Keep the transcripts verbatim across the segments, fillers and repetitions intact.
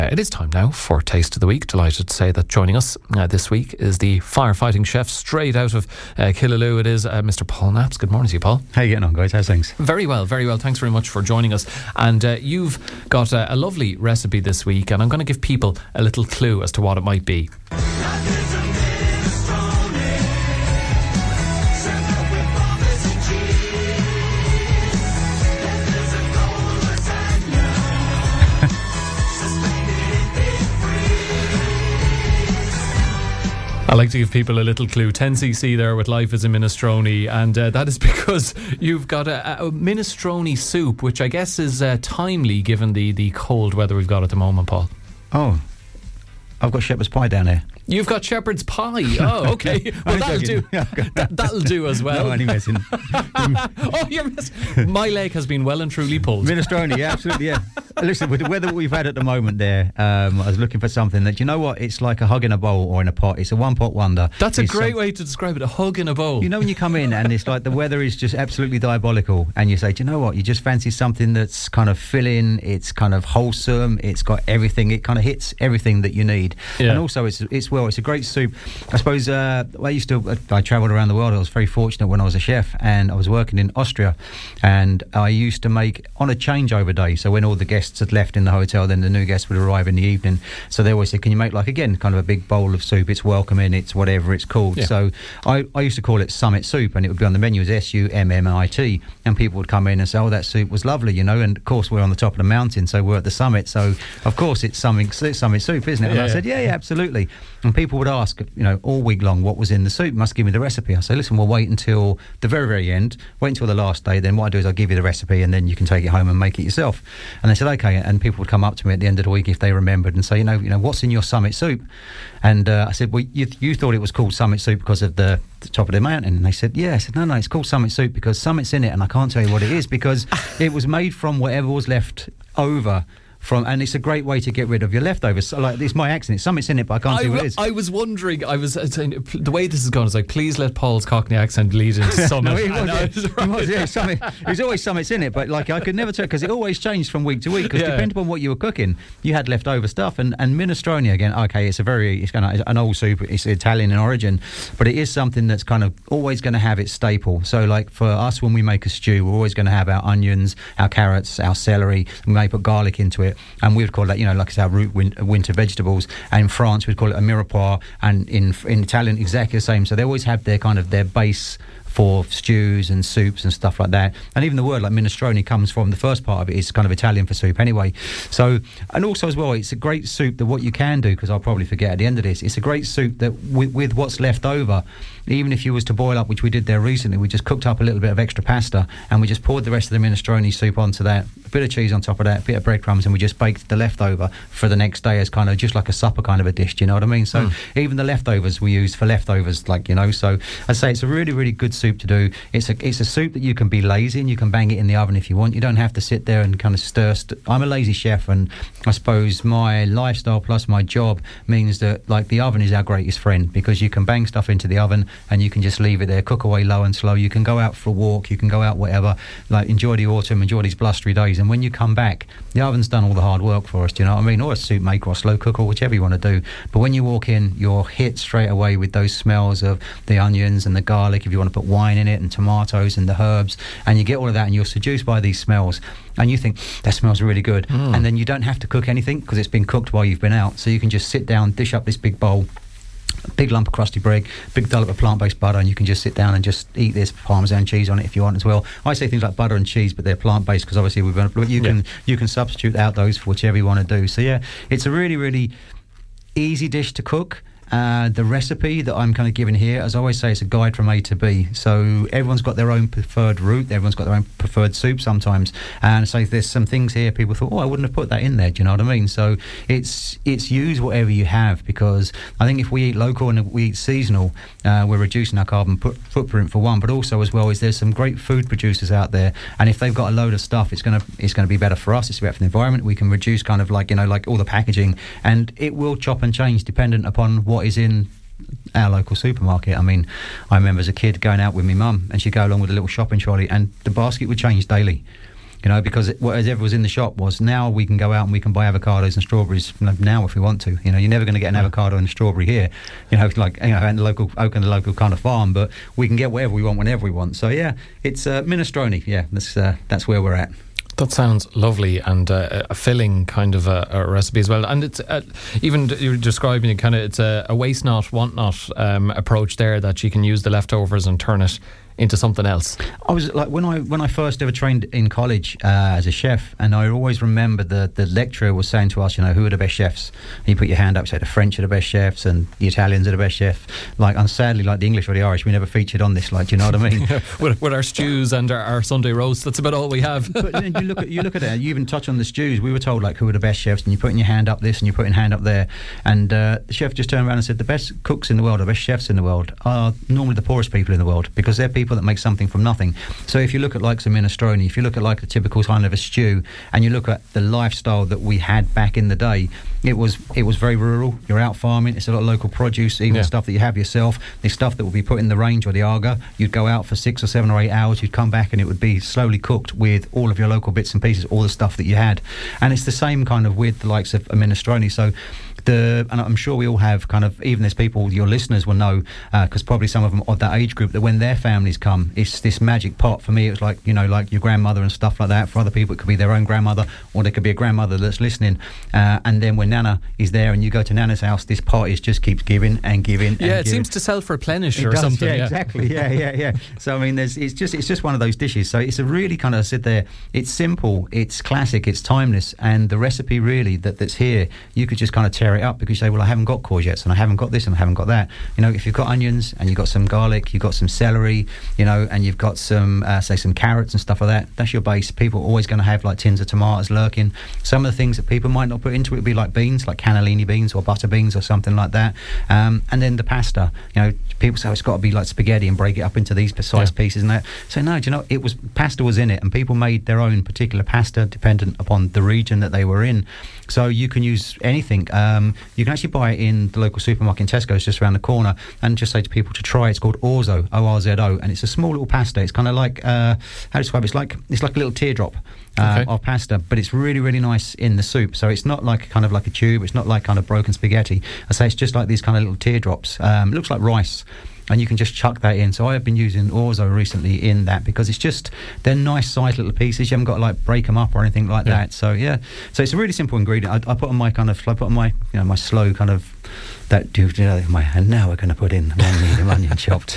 It is time now for Taste of the Week. Delighted to say that joining us uh, this week is the firefighting chef straight out of uh, Killaloe. It is uh, Mister Paul Naps. Good morning to you, Paul. How are you getting on, guys? How's things? Very well, very well. Thanks very much for joining us. And uh, you've got uh, a lovely recipe this week, and I'm going to give people a little clue as to what it might be. I like to give people a little clue. ten c c there with Life is a Minestrone, and uh, that is because you've got a, a minestrone soup, which I guess is uh, timely given the, the cold weather we've got at the moment, Paul. Oh, I've got shepherd's pie down here. You've got shepherd's pie. Oh, okay. Well, that'll do. that, that'll do as well. No, only messing. Oh, you're messing. My leg has been well and truly pulled. Minestrone, yeah, absolutely, yeah. Listen, with the weather we've had at the moment there, um, I was looking for something that, you know what, it's like a hug in a bowl or in a pot. It's a one-pot wonder. That's a it's great some, way to describe it, a hug in a bowl. You know when you come in and it's like the weather is just absolutely diabolical and you say, do you know what, you just fancy something that's kind of filling, it's kind of wholesome, it's got everything, it kind of hits everything that you need. Yeah. And also, it's, it's well, it's a great soup. I suppose uh, I used to, I travelled around the world. I was very fortunate when I was a chef and I was working in Austria, and I used to make on a changeover day. So when all the guests had left in the hotel, then the new guests would arrive in the evening. So they always said, can you make, like, again, kind of a big bowl of soup? It's welcoming, it's whatever it's called. Yeah. So I, I used to call it Summit Soup, and it would be on the menu as S U M M I T, and people would come in and say, oh, that soup was lovely, you know, and of course we're on the top of the mountain, so we're at the summit, so of course it's Summit, Summit Soup, isn't it? And yeah, I said, yeah, yeah, absolutely. And people would ask, you know, all week long, what was in the soup? Must give me the recipe. I say, listen, we'll wait until the very, very end. Wait until the last day. Then what I do is I'll give you the recipe, and then you can take it home and make it yourself. And they said, okay. And people would come up to me at the end of the week if they remembered and say, you know, you know, what's in your Summit Soup? And uh, I said, well, you, you thought it was called Summit Soup because of the, the top of the mountain. And they said, yeah. I said, no, no, it's called Summit Soup because Summit's in it, and I can't tell you what it is because it was made from whatever was left over. From, and it's a great way to get rid of your leftovers. So, like, it's my accent. Something's in it, but I can't I see what w- it is. I was wondering. I was uh, saying, the way this has gone is like, please let Paul's Cockney accent lead into Summit. No, it was, yeah. It was, yeah, Summit. There's always Summit's in it, but like I could never tell because it always changed from week to week. Because yeah. depending on what you were cooking, you had leftover stuff. And, and minestrone again. Okay, it's a very it's kind of an old soup. It's Italian in origin, but it is something that's kind of always going to have its staple. So, like for us, when we make a stew, we're always going to have our onions, our carrots, our celery. We may put garlic into it, and we would call that, you know, like it's our root win- winter vegetables. And in France, we'd call it a mirepoix, and in in Italian, exactly the same. So they always have their kind of their base for stews and soups and stuff like that. And even the word like minestrone comes from the first part of it is kind of Italian for soup anyway. So, and also as well, it's a great soup that what you can do, because I'll probably forget at the end of this, it's a great soup that with, with what's left over, even if you was to boil up, which we did there recently, we just cooked up a little bit of extra pasta and we just poured the rest of the minestrone soup onto that, a bit of cheese on top of that, a bit of breadcrumbs, and we just baked the leftover for the next day as kind of just like a supper kind of a dish, do you know what I mean? So mm. even the leftovers we used for leftovers, like, you know, so I'd say it's a really, really good soup to do. It's a it's a soup that you can be lazy and you can bang it in the oven if you want. You don't have to sit there and kind of stir. St- I'm a lazy chef, and I suppose my lifestyle plus my job means that, like, the oven is our greatest friend, because you can bang stuff into the oven and you can just leave it there, cook away low and slow. You can go out for a walk, you can go out whatever, like enjoy the autumn, enjoy these blustery days, and when you come back, the oven's done all the hard work for us, do you know what I mean? Or a soup maker or a slow cooker, whichever you want to do. But when you walk in, you're hit straight away with those smells of the onions and the garlic, if you want to put wine in it, and tomatoes and the herbs, and you get all of that and you're seduced by these smells and you think that smells really good. Mm. And then you don't have to cook anything because it's been cooked while you've been out, so you can just sit down, dish up this big bowl, a big lump of crusty bread, big dollop of plant-based butter, and you can just sit down and just eat this Parmesan cheese on it if you want as well. I say things like butter and cheese, but they're plant-based because obviously we've got, you can yeah. you can substitute out those for whichever you want to do. So yeah, it's a really, really easy dish to cook. Uh, the recipe that I'm kind of giving here, as I always say, it's a guide from A to B. So everyone's got their own preferred route. Everyone's got their own preferred soup sometimes. And so there's some things here people thought, oh, I wouldn't have put that in there. Do you know what I mean? So it's it's use whatever you have, because I think if we eat local and we eat seasonal, uh, we're reducing our carbon put, footprint for one. But also as well is there's some great food producers out there, and if they've got a load of stuff, it's gonna it's gonna be better for us. It's better for the environment. We can reduce kind of like, you know, like all the packaging, and it will chop and change dependent upon what is in our local supermarket. I mean, I remember as a kid going out with my mum, and she'd go along with a little shopping trolley, and the basket would change daily. you know, because it, whatever was in the shop was now we can go out and we can buy avocados and strawberries you know, now if we want to. You know, you're never going to get an avocado and a strawberry here, you know, like you know, at the local oak and the local kind of farm, but we can get whatever we want whenever we want. So yeah, it's uh, minestrone. Yeah, that's uh, that's where we're at. That sounds lovely and uh, a filling kind of a, a recipe as well. And it's uh, even you're describing it kind of it's a, a waste not, want not um, approach there, that you can use the leftovers and turn it into something else. I was like when I when I first ever trained in college uh, as a chef, and I always remember the the lecturer was saying to us, you know, who are the best chefs? And you put your hand up, say the French are the best chefs and the Italians are the best chefs. Like, and sadly, like the English or the Irish, we never featured on this. Like, do you know what I mean? with, with our stews and our, our Sunday roast, that's about all we have. But then you look at you look at it. You even touch on the stews. We were told like who are the best chefs, and you're putting your hand up this and you're putting your hand up there, and uh, the chef just turned around and said the best cooks in the world, or best chefs in the world, are normally the poorest people in the world, because they're people that make something from nothing. So if you look at like some minestrone, if you look at like a typical kind of a stew, and you look at the lifestyle that we had back in the day, it was it was very rural. You're out farming. It's a lot of local produce, even yeah. stuff that you have yourself. There's stuff that will be put in the range or the Aga. You'd go out for six or seven or eight hours. You'd come back and it would be slowly cooked with all of your local bits and pieces, all the stuff that you had. And it's the same kind of with the likes of a minestrone. So the, and I'm sure we all have kind of, even there's people, your listeners will know, because uh, probably some of them of that age group, that when their families come, it's this magic pot. For me, it was like, you know, like your grandmother and stuff like that. For other people, it could be their own grandmother, or there could be a grandmother that's listening. Uh, and then when Nana is there and you go to Nana's house, this pot is just keeps giving and giving and yeah, it giving. seems to self-replenish it or does, something. Yeah, yeah, exactly. Yeah, yeah, yeah. So, I mean, there's it's just it's just one of those dishes. So it's a really kind of sit there, it's simple, it's classic, it's timeless, and the recipe really that, that's here, you could just kind of tear it up, because you say, well, I haven't got courgettes and I haven't got this and I haven't got that. You know, if you've got onions and you've got some garlic, you've got some celery, you know, and you've got some, uh, say, some carrots and stuff like that, that's your base. People are always going to have like tins of tomatoes lurking. Some of the things that people might not put into it would be like beans, like cannellini beans or butter beans or something like that. Um, and then the pasta, you know, people say, oh, it's got to be like spaghetti and break it up into these precise yeah. pieces and that. So no, do you know, it was, pasta was in it, and people made their own particular pasta dependent upon the region that they were in. So you can use anything. Um, you can actually buy it in the local supermarket in Tesco's just around the corner, and just say to people to try it. It's called Orzo, O R Z O, and it's a small little pasta. It's kind of like, uh, how to describe it? It's like, it's like a little teardrop uh, okay. of pasta, but it's really, really nice in the soup. So it's not like kind of like a tube. It's not like kind of broken spaghetti. I say it's just like these kind of little teardrops. Um, it looks like rice. And you can just chuck that in. So I have been using Orzo recently in that, because it's just, they're nice sized little pieces. You haven't got to like break them up or anything like yeah. that. So yeah, so it's a really simple ingredient. I, I put on my kind of, I put on my, you know, my slow kind of, that do you know, my, and now we're going to put in one medium onion chopped.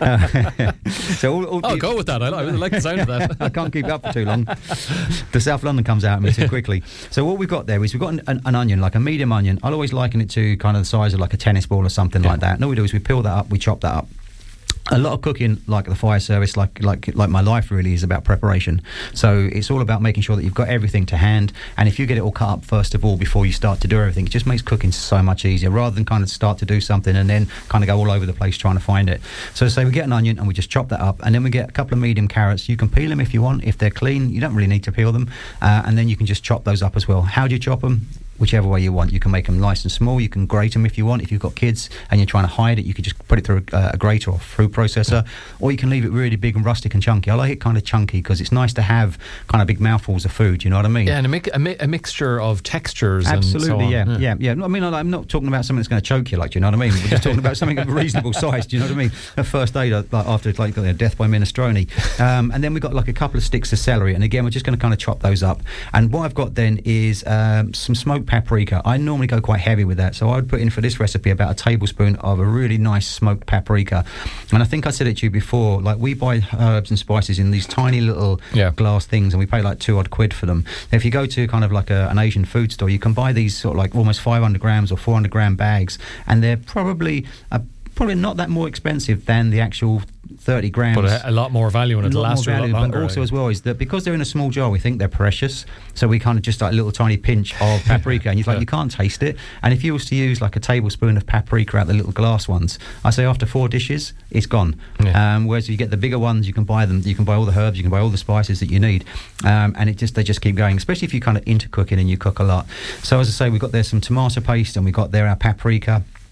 Uh, so all, all I'll go with that. I like, I like the sound of that. I can't keep up for too long. The South London comes out at me too quickly. So what we've got there is we've got an, an, an onion, like a medium onion. I'll always liken it to kind of the size of like a tennis ball or something yeah. like that. And all we do is we peel that up, we chop that up. A lot of cooking, like the fire service, like like like my life really is about preparation. So it's all about making sure that you've got everything to hand. And if you get it all cut up first of all before you start to do everything, it just makes cooking so much easier, rather than kind of start to do something and then kind of go all over the place trying to find it. So say we get an onion and we just chop that up, and then we get a couple of medium carrots. You can peel them if you want. If they're clean, you don't really need to peel them. Uh, and then you can just chop those up as well. How do you chop them? Whichever way you want. You can make them nice and small. You can grate them if you want. If you've got kids and you're trying to hide it, you could just put it through a, a grater or food processor, or you can leave it really big and rustic and chunky. I like it kind of chunky because it's nice to have kind of big mouthfuls of food. You know what I mean? Yeah, and a, mi- a, mi- a mixture of textures. Absolutely, and so on. yeah, yeah, yeah. I mean, I'm not talking about something that's going to choke you, like, do you know what I mean? We're just talking about something of a reasonable size. Do you know what I mean? A first aid, like after like you know, death by minestrone, um, and then we've got like a couple of sticks of celery, and again we're just going to kind of chop those up. And what I've got then is um, some smoked paprika. I normally go quite heavy with that, so I would put in for this recipe about a tablespoon of a really nice smoked paprika. And I think I said it to you before, like we buy herbs and spices in these tiny little yeah. glass things, and we pay like two odd quid for them. If you go to kind of like a, an Asian food store, you can buy these sort of like almost five hundred grams or four hundred gram bags, and they're probably a probably not that more expensive than the actual thirty grams. But a, a lot more value and it'll last you a lot longer. But also as well is that because they're in a small jar, we think they're precious. So we kind of just like a little tiny pinch of paprika, and you're like, yeah. you can't taste it. And if you was to use like a tablespoon of paprika out the little glass ones, I say after four dishes, it's gone. Yeah. Um, whereas you get the bigger ones, you can buy them, you can buy all the herbs, you can buy all the spices that you need. Um, and it just they just keep going, especially if you're kind of into cooking and you cook a lot. So as I say, we've got there some tomato paste, and we've got there our paprika.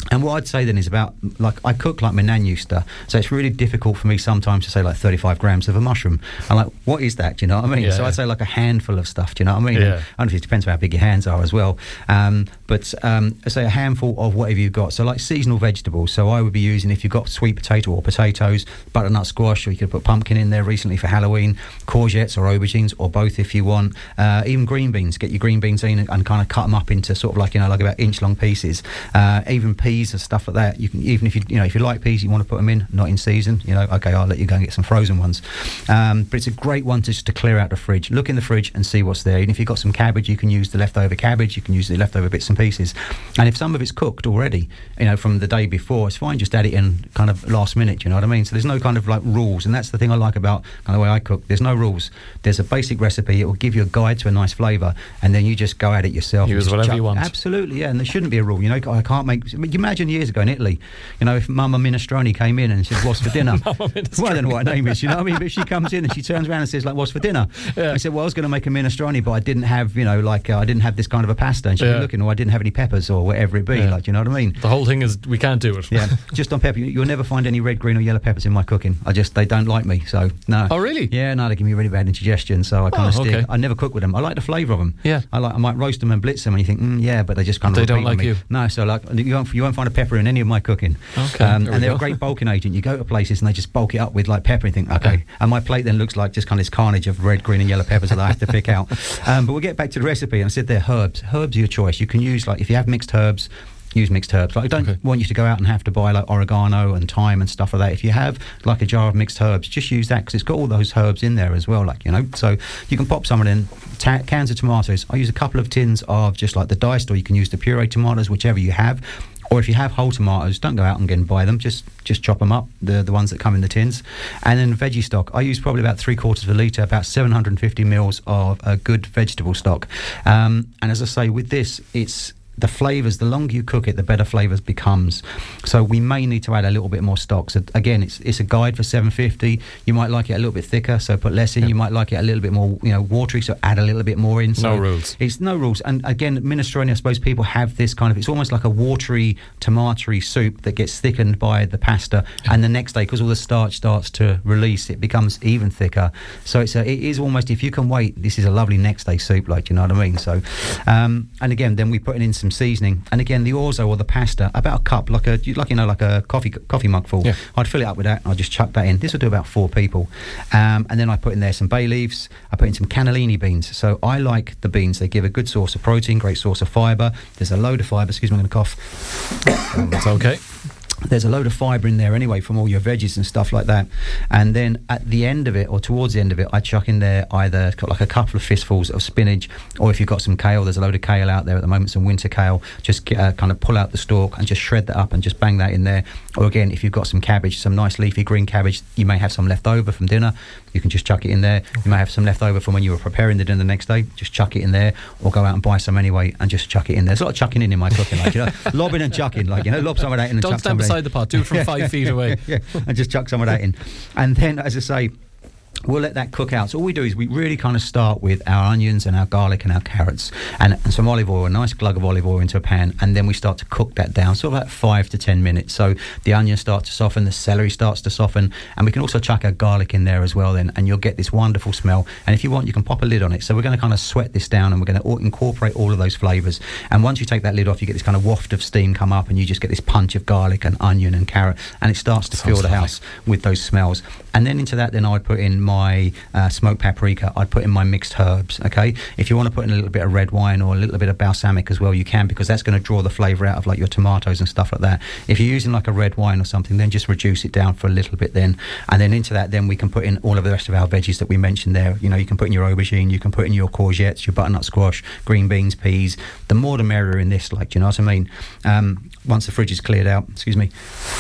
And what I'd say then is about, like, I cook like my nan used to, so it's really difficult for me sometimes to say like thirty-five grams of a mushroom. I'm like, what is that? Do you know what I mean? Yeah. So I'd say like a handful of stuff. Do you know what I mean? Yeah. Honestly, it depends on how big your hands are as well. Um, but um, I say a handful of whatever you've got. So like seasonal vegetables. So I would be using, if you've got sweet potato or potatoes, butternut squash, or you could put pumpkin in there recently for Halloween, courgettes or aubergines, or both if you want. Uh, even green beans. Get your green beans in and, and kind of cut them up into sort of like, you know, like about inch long pieces. Uh, even peas and stuff like that. You can, even if you you know if you like peas, you want to put them in, not in season. You know, okay, I'll let you go and get some frozen ones. Um, but it's a great one to just to clear out the fridge. Look in the fridge and see what's there. And if you've got some cabbage, you can use the leftover cabbage. You can use the leftover bits and pieces. And if some of it's cooked already, you know, from the day before, it's fine. Just add it in kind of last minute. You know what I mean? So there's no kind of like rules, and that's the thing I like about kind of the way I cook. There's no rules. There's a basic recipe. It will give you a guide to a nice flavour, and then you just go at it yourself. Use whatever chuck, you want. Absolutely, yeah. And there shouldn't be a rule. You know, I can't make. You imagine years ago in Italy, you know, if Mama Minestrone came in and said, "What's for dinner?" Well, I don't know what her name is. You know what I mean? But if she comes in and she turns around and says, "Like, what's for dinner?" Yeah. I said, "Well, I was going to make a minestrone, but I didn't have, you know, like uh, I didn't have this kind of a pasta." And she'd Yeah. be looking, or I didn't have any peppers, or whatever it be. Yeah. Like, you know what I mean? The whole thing is we can't do it. Yeah, just on pepper. You- You'll never find any red, green, or yellow peppers in my cooking. I just they don't like me. So no. Oh, really? Yeah, no, they give me really bad indigestion. So I kind Oh, of stick. okay. I never cook with them. I like the flavour of them. Yeah. I like. I might roast them and blitz them, and you think, mm, yeah, but they just kind of They don't repeat on like me. you. No, so like you won't you won't find a pepper in any of my cooking. Okay, Um, there we and they're go. a great bulking agent. You go to places and they just bulk it up with like pepper and think, okay. Okay. And my plate then looks like just kind of this carnage of red, green, and yellow peppers that I have to pick out. Um, but we'll get back to the recipe. And I said there, herbs. Herbs are your choice. You can use like if you have mixed herbs. Use mixed herbs. Like, I don't Okay. want you to go out and have to buy like oregano and thyme and stuff like that. If you have like a jar of mixed herbs, just use that because it's got all those herbs in there as well. Like, you know, so you can pop some in. Ta- cans of tomatoes. I use a couple of tins of just like the diced, or you can use the pureed tomatoes, whichever you have. Or if you have whole tomatoes, don't go out and get and buy them. Just just chop them up, the the ones that come in the tins. And then veggie stock. I use probably about three quarters of a litre, about seven hundred fifty mils of a good vegetable stock. Um, and as I say, with this, it's the flavours, the longer you cook it, the better flavours becomes. So we may need to add a little bit more stock. So again, it's it's a guide for seven fifty. You might like it a little bit thicker, so put less in. Yep. You might like it a little bit more, you know, watery, so add a little bit more in. So No rules. It's no rules. And again, minestrone, I suppose people have this kind of, it's almost like a watery, tomatoey soup that gets thickened by the pasta. And the next day, because all the starch starts to release, it becomes even thicker. So it's a, it is almost, if you can wait, this is a lovely next day soup, like, you know what I mean? So, um, and again, then we put in some seasoning. And again, the orzo or the pasta, about a cup, like a, like, you know, like a coffee coffee mug full. Yeah. I'd fill it up with that and I'd just chuck that in. This will do about four people. Um, and then I put in there some bay leaves. I put in some cannellini beans. So I like the beans. They give a good source of protein, great source of fibre. There's a load of fibre. Excuse me, I'm going to cough. It's okay. There's a load of fibre in there anyway from all your veggies and stuff like that. And then at the end of it, or towards the end of it, I chuck in there either like a couple of fistfuls of spinach, or if you've got some kale, there's a load of kale out there at the moment, some winter kale, just uh, kind of pull out the stalk and just shred that up and just bang that in there. Or again, if you've got some cabbage, some nice leafy green cabbage, you may have some left over from dinner, you can just chuck it in there. You may have some left over from when you were preparing the dinner the next day, just chuck it in there, or go out and buy some anyway and just chuck it in there. There's a lot of chucking in in my cooking, like, you know, lobbing and chucking, like, you know, lob some of that in and Don't chuck stand some of that in. beside the pot. Do it from five feet away. Yeah, and just chuck some of that in. And then, as I say, we'll let that cook out. So all we do is we really kind of start with our onions and our garlic and our carrots and, and some olive oil, a nice glug of olive oil into a pan, and then we start to cook that down, sort of like five to ten minutes. So the onions start to soften, the celery starts to soften, and we can also chuck our garlic in there as well then, and you'll get this wonderful smell. And if you want, you can pop a lid on it. So we're going to kind of sweat this down, and we're going to incorporate all of those flavours. And once you take that lid off, you get this kind of waft of steam come up, and you just get this punch of garlic and onion and carrot, and it starts to Sounds fill the lovely. house with those smells. And then into that, then I'd put in my uh, smoked paprika. I'd put in my mixed herbs, okay? If you want to put in a little bit of red wine or a little bit of balsamic as well, you can, because that's going to draw the flavour out of like your tomatoes and stuff like that. If you're using like a red wine or something, then just reduce it down for a little bit then. And then into that, then we can put in all of the rest of our veggies that we mentioned there. You know, you can put in your aubergine, you can put in your courgettes, your butternut squash, green beans, peas. The more the merrier in this, like, do you know what I mean? Um, once the fridge is cleared out, excuse me.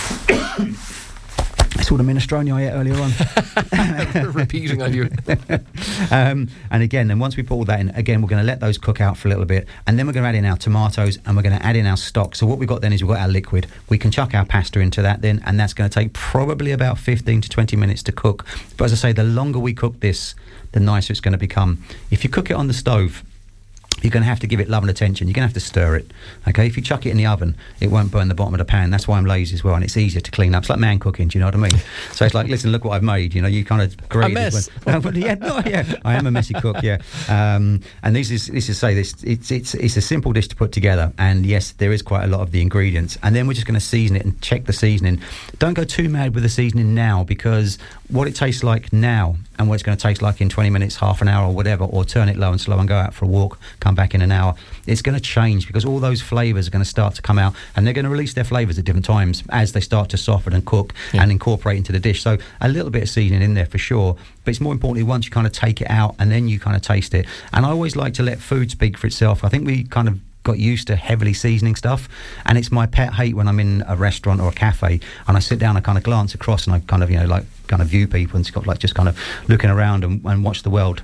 It's all the minestrone I ate earlier on. Repeating on you. um, and again, then once we put all that in, again, we're going to let those cook out for a little bit, and then we're going to add in our tomatoes, and we're going to add in our stock. So what we've got then is we've got our liquid. We can chuck our pasta into that then, and that's going to take probably about fifteen to twenty minutes to cook. But as I say, the longer we cook this, the nicer it's going to become. If you cook it on the stove, you're going to have to give it love and attention. You're going to have to stir it. Okay, if you chuck it in the oven, it won't burn the bottom of the pan. That's why I'm lazy as well, and it's easier to clean up. It's like man cooking. Do you know what I mean? So it's like, listen, look what I've made. You know, you kind of a mess. When, uh, yeah, no, yeah, I am a messy cook. Yeah, um, and this is this is say this. It's it's it's a simple dish to put together, and yes, there is quite a lot of the ingredients, and then we're just going to season it and check the seasoning. Don't go too mad with the seasoning now, because what it tastes like now and what it's going to taste like in twenty minutes, half an hour or whatever, or turn it low and slow and go out for a walk, come back in an hour, it's going to change, because all those flavours are going to start to come out, and they're going to release their flavours at different times as they start to soften and cook yeah. and incorporate into the dish. So a little bit of seasoning in there for sure, but it's more importantly once you kind of take it out and then you kind of taste it. And I always like to let food speak for itself. I think we kind of got used to heavily seasoning stuff, and it's my pet hate when I'm in a restaurant or a cafe and I sit down and kind of glance across and I kind of, you know, like kind of view people and it's got like just kind of looking around and, and watch the world.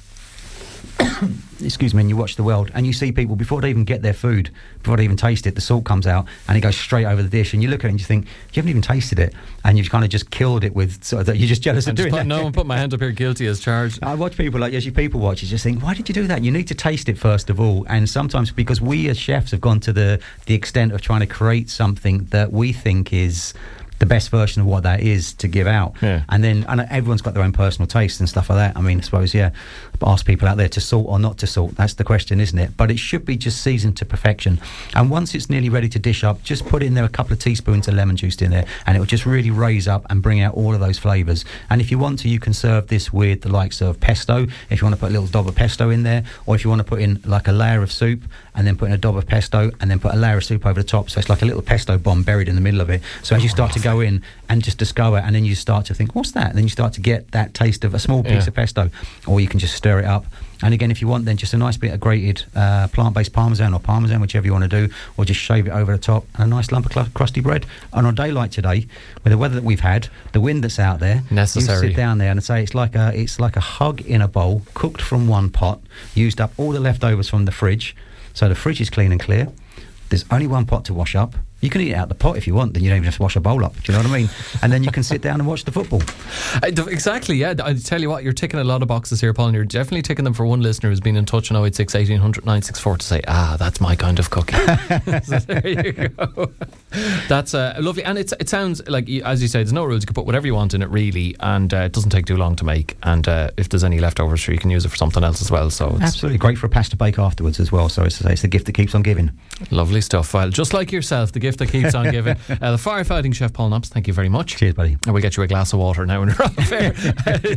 Excuse me, and you watch the world and you see people before they even get their food, before they even taste it, the salt comes out and it goes straight over the dish, and you look at it and you think, you haven't even tasted it, and you've kind of just killed it with sort of that. You're just jealous of doing put, that. No one put my hand up here, guilty as charged. I watch people like, as you people watch, you just think, why did you do that? You need to taste it first of all. And sometimes because we as chefs have gone to the the extent of trying to create something that we think is the best version of what that is to give out. Yeah. And then and everyone's got their own personal taste and stuff like that. I mean, I suppose, yeah, ask people out there to salt or not to salt. That's the question, isn't it? But it should be just seasoned to perfection. And once it's nearly ready to dish up, just put in there a couple of teaspoons of lemon juice in there, and it will just really raise up and bring out all of those flavours. And if you want to, you can serve this with the likes of pesto, if you want to put a little dob of pesto in there, or if you want to put in like a layer of soup and then put in a dob of pesto and then put a layer of soup over the top. So it's like a little pesto bomb buried in the middle of it. So as you start to go in and just discover, and then you start to think, what's that? And then you start to get that taste of a small piece yeah. of pesto, or you can just stir it up. And again, if you want, then just a nice bit of grated uh, plant-based parmesan or parmesan, whichever you want to do, or just shave it over the top, and a nice lump of cl- crusty bread. And on a day like today, with the weather that we've had, the wind that's out there, necessary. You sit down there and say it's like a it's like a hug in a bowl, cooked from one pot, used up all the leftovers from the fridge, so the fridge is clean and clear. There's only one pot to wash up. You can eat it out the pot if you want, then you don't even have to wash a bowl up. Do you know what I mean? And then you can sit down and watch the football. I, exactly, yeah. I tell you what, you're ticking a lot of boxes here, Paul, and you're definitely ticking them for one listener who's been in touch on oh eight six, eighteen hundred, nine six four to say, ah, that's my kind of cooking. So there you go. That's uh, lovely. And it's, it sounds like, as you say, there's no rules. You can put whatever you want in it, really, and uh, it doesn't take too long to make. And uh, if there's any leftovers, sure, you can use it for something else as well. So it's absolutely great for a pasta bake afterwards as well. So it's, it's the gift that keeps on giving. Lovely stuff. Well, just like yourself, the gift that keeps on giving. Uh, the firefighting chef Paul Knops, thank you very much. Cheers, buddy. And we'll get you a glass of water now when we're off air.